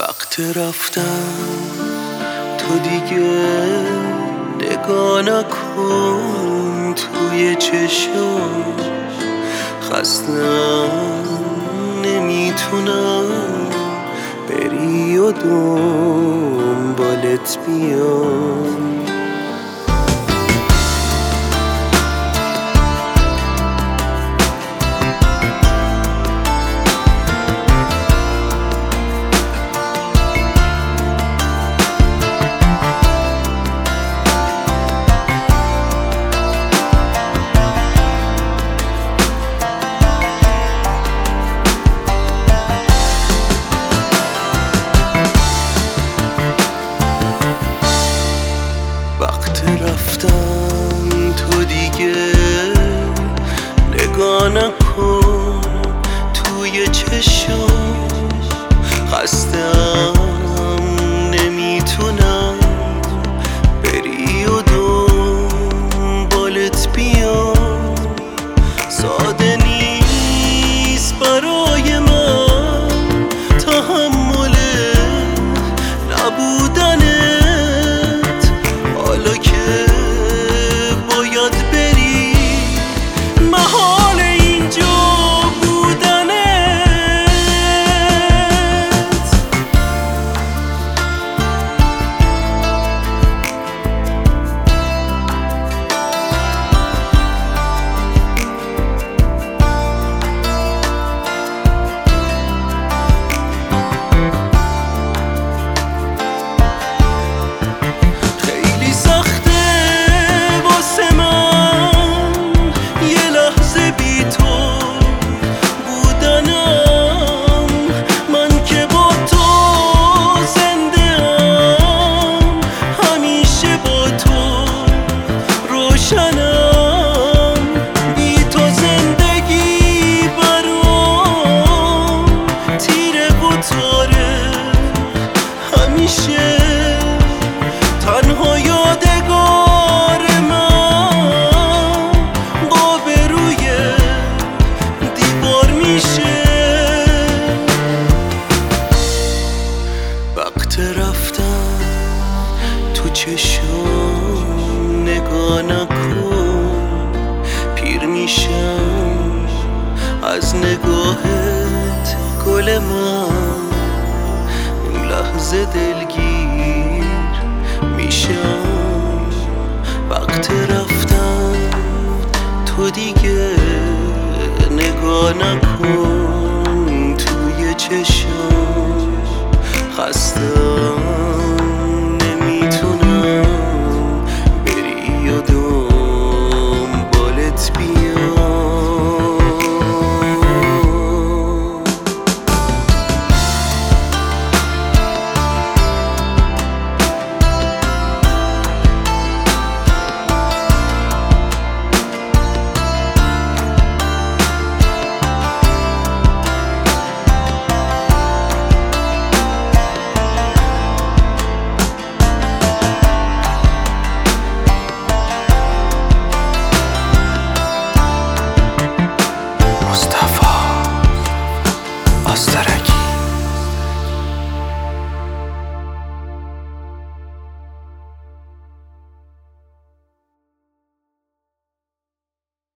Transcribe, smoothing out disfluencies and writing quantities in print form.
وقت رفتن تو دیگه نگاه نکن توی چشم، خستم نمیتونم بری و دنبالت بیام. وقت رفتن تو دیگه نگاه نکن توی چشم، خستم نمیتونم بری و دنبالت بیام. ساده نیست برای من تحمل نبودنت، حالا که باید بری محال اینجا بودنت. همیشه تنها یادگار من قاب روی دیوار میشه. وقت رفتن تو چشم نگاه نکن، پیر میشم از نگاهت گل من، لحظه دلگیر میشم. وقت رفتن تو دیگه نگاه نکن توی چشم، خستم